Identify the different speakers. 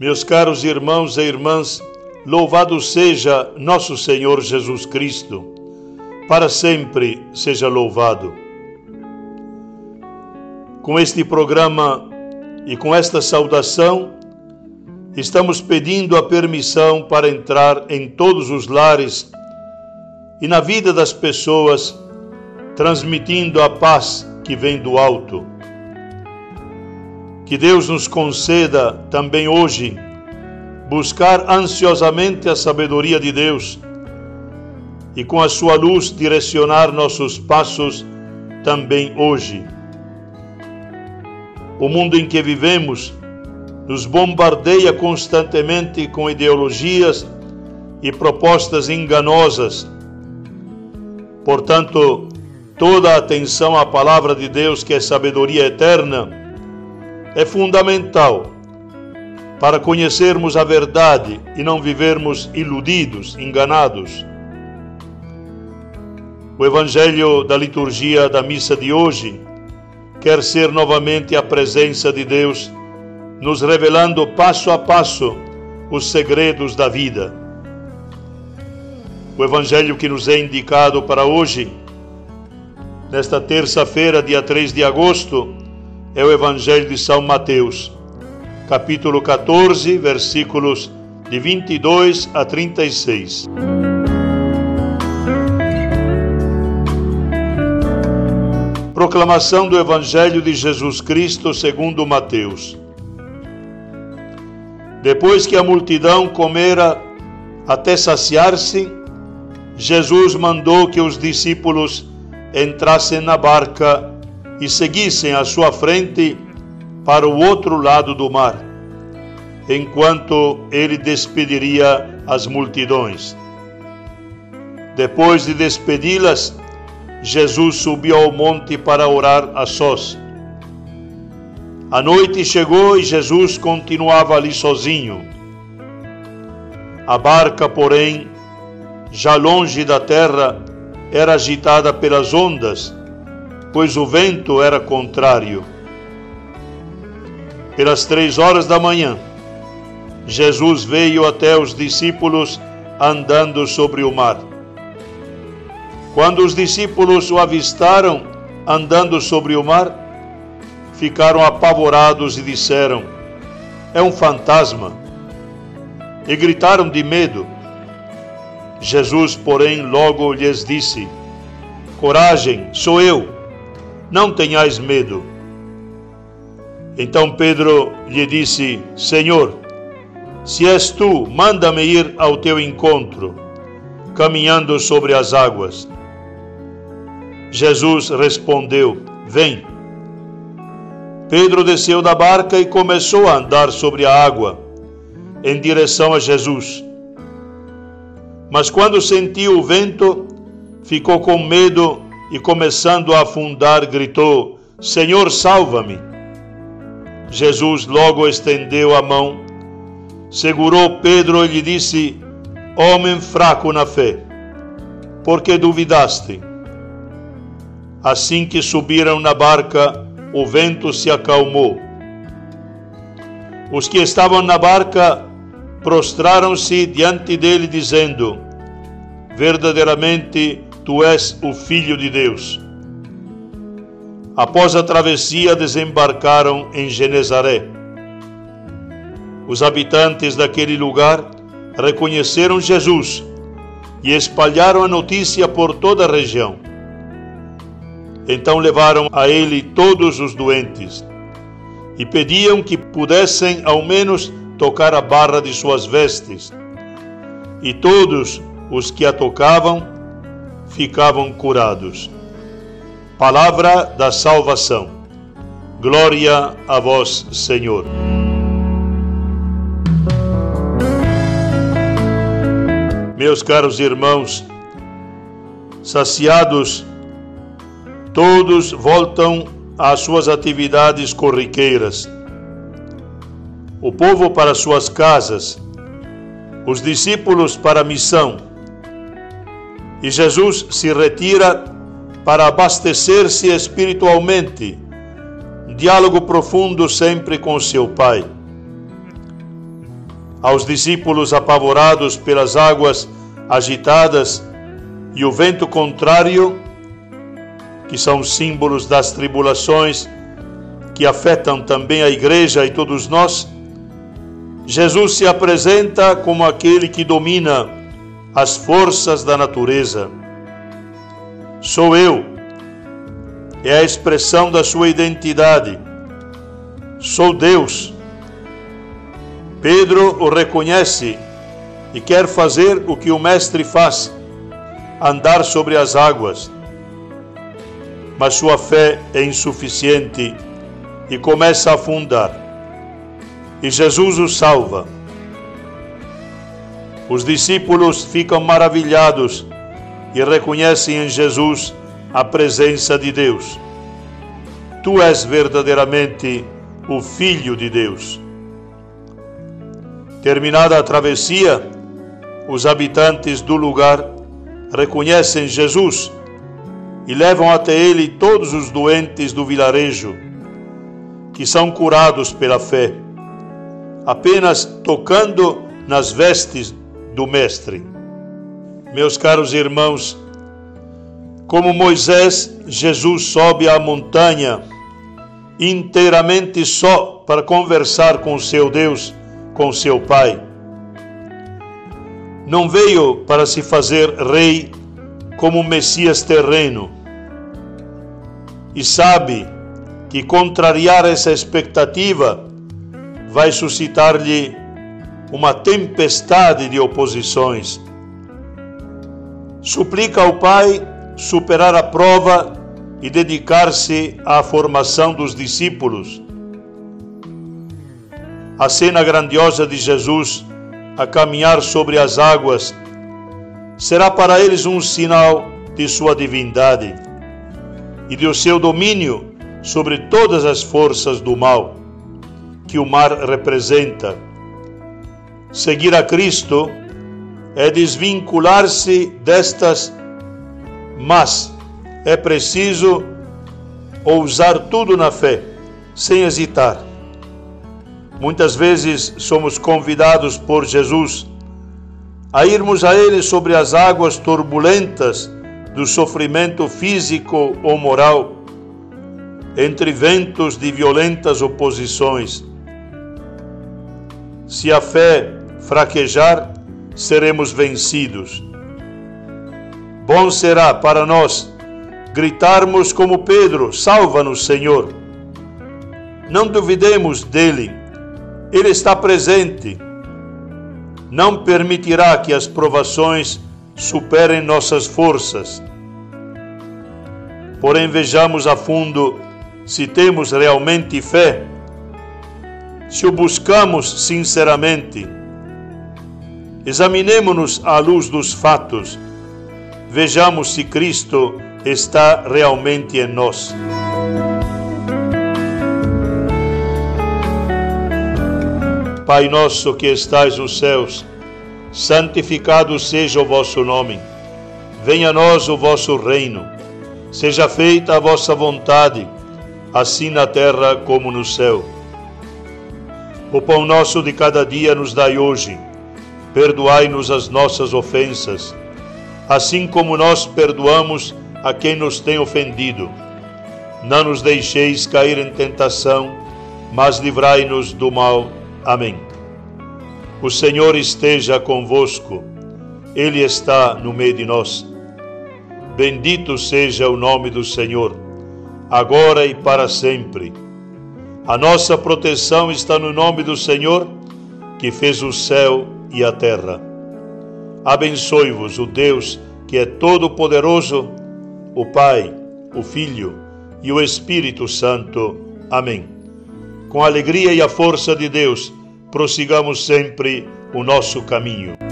Speaker 1: Meus caros irmãos e irmãs, louvado seja nosso Senhor Jesus Cristo, para sempre seja louvado. Com este programa e com esta saudação, estamos pedindo a permissão para entrar em todos os lares e na vida das pessoas, transmitindo a paz que vem do alto. Que Deus nos conceda também hoje buscar ansiosamente a sabedoria de Deus e com a sua luz direcionar nossos passos também hoje. O mundo em que vivemos nos bombardeia constantemente com ideologias e propostas enganosas. Portanto, toda a atenção à palavra de Deus, que é sabedoria eterna, é fundamental para conhecermos a verdade e não vivermos iludidos, enganados. O Evangelho da liturgia da missa de hoje quer ser novamente a presença de Deus, nos revelando passo a passo os segredos da vida. O Evangelho que nos é indicado para hoje, nesta terça-feira, dia 3 de agosto, é o Evangelho de São Mateus, capítulo 14, versículos de 22 a 36. Proclamação do Evangelho de Jesus Cristo segundo Mateus. Depois que a multidão comera até saciar-se, Jesus mandou que os discípulos entrassem na barca e seguissem à sua frente para o outro lado do mar, enquanto ele despediria as multidões. Depois de despedi-las, Jesus subiu ao monte para orar a sós. A noite chegou e Jesus continuava ali sozinho. A barca, porém, já longe da terra, era agitada pelas ondas, pois o vento era contrário. Pelas 3 da manhã, Jesus veio até os discípulos andando sobre o mar. Quando os discípulos o avistaram andando sobre o mar, ficaram apavorados e disseram: "É um fantasma!" E gritaram de medo. Jesus, porém, logo lhes disse: "Coragem, sou eu! Não tenhais medo." Então Pedro lhe disse: "Senhor, se és tu, manda-me ir ao teu encontro, caminhando sobre as águas." Jesus respondeu: "Vem." Pedro desceu da barca e começou a andar sobre a água, em direção a Jesus. Mas quando sentiu o vento, ficou com medo e, começando a afundar, gritou: "Senhor, salva-me!" Jesus logo estendeu a mão, segurou Pedro e lhe disse: "Homem fraco na fé, por que duvidaste?" Assim que subiram na barca, o vento se acalmou. Os que estavam na barca prostraram-se diante dele, dizendo: "Verdadeiramente, tu és o Filho de Deus." Após a travessia, desembarcaram em Genezaré. Os habitantes daquele lugar reconheceram Jesus e espalharam a notícia por toda a região. Então levaram a ele todos os doentes e pediam que pudessem ao menos tocar a barra de suas vestes. E todos os que a tocavam ficavam curados. Palavra da salvação. Glória a vós, Senhor. Meus caros irmãos, saciados, todos voltam às suas atividades corriqueiras. O povo para suas casas, os discípulos para a missão. E Jesus se retira para abastecer-se espiritualmente, diálogo profundo sempre com seu Pai. Aos discípulos apavorados pelas águas agitadas e o vento contrário, que são símbolos das tribulações que afetam também a igreja e todos nós, Jesus se apresenta como aquele que domina as forças da natureza. Sou eu, é a expressão da sua identidade. Sou Deus. Pedro o reconhece e quer fazer o que o Mestre faz, andar sobre as águas. Mas sua fé é insuficiente e começa a afundar. E Jesus o salva. Os discípulos ficam maravilhados e reconhecem em Jesus a presença de Deus. Tu és verdadeiramente o Filho de Deus. Terminada a travessia, os habitantes do lugar reconhecem Jesus e levam até ele todos os doentes do vilarejo, que são curados pela fé, apenas tocando nas vestes do Mestre. Meus caros irmãos, como Moisés, Jesus sobe à montanha inteiramente só para conversar com seu Deus, com seu Pai. Não veio para se fazer rei como um Messias terreno, e sabe que contrariar essa expectativa vai suscitar-lhe uma tempestade de oposições. Suplica ao Pai superar a prova e dedicar-se à formação dos discípulos. A cena grandiosa de Jesus a caminhar sobre as águas será para eles um sinal de sua divindade e do seu domínio sobre todas as forças do mal que o mar representa. Seguir a Cristo é desvincular-se destas, mas é preciso ousar tudo na fé, sem hesitar. Muitas vezes somos convidados por Jesus a irmos a Ele sobre as águas turbulentas do sofrimento físico ou moral, entre ventos de violentas oposições. Se a fé fraquejar, seremos vencidos. Bom será para nós gritarmos como Pedro: salva-nos, Senhor. Não duvidemos dele, ele está presente. Não permitirá que as provações superem nossas forças. Porém, vejamos a fundo se temos realmente fé, se o buscamos sinceramente. Examinemo-nos à luz dos fatos. Vejamos se Cristo está realmente em nós. Pai nosso que estais nos céus, santificado seja o vosso nome. Venha a nós o vosso reino. Seja feita a vossa vontade, assim na terra como no céu. O pão nosso de cada dia nos dai hoje. Perdoai-nos as nossas ofensas, assim como nós perdoamos a quem nos tem ofendido. Não nos deixeis cair em tentação, mas livrai-nos do mal. Amém. O Senhor esteja convosco, Ele está no meio de nós. Bendito seja o nome do Senhor, agora e para sempre. A nossa proteção está no nome do Senhor, que fez o céu e a terra. Abençoe-vos o Deus que é todo-poderoso, o Pai, o Filho e o Espírito Santo. Amém. Com a alegria e a força de Deus, prossigamos sempre o nosso caminho.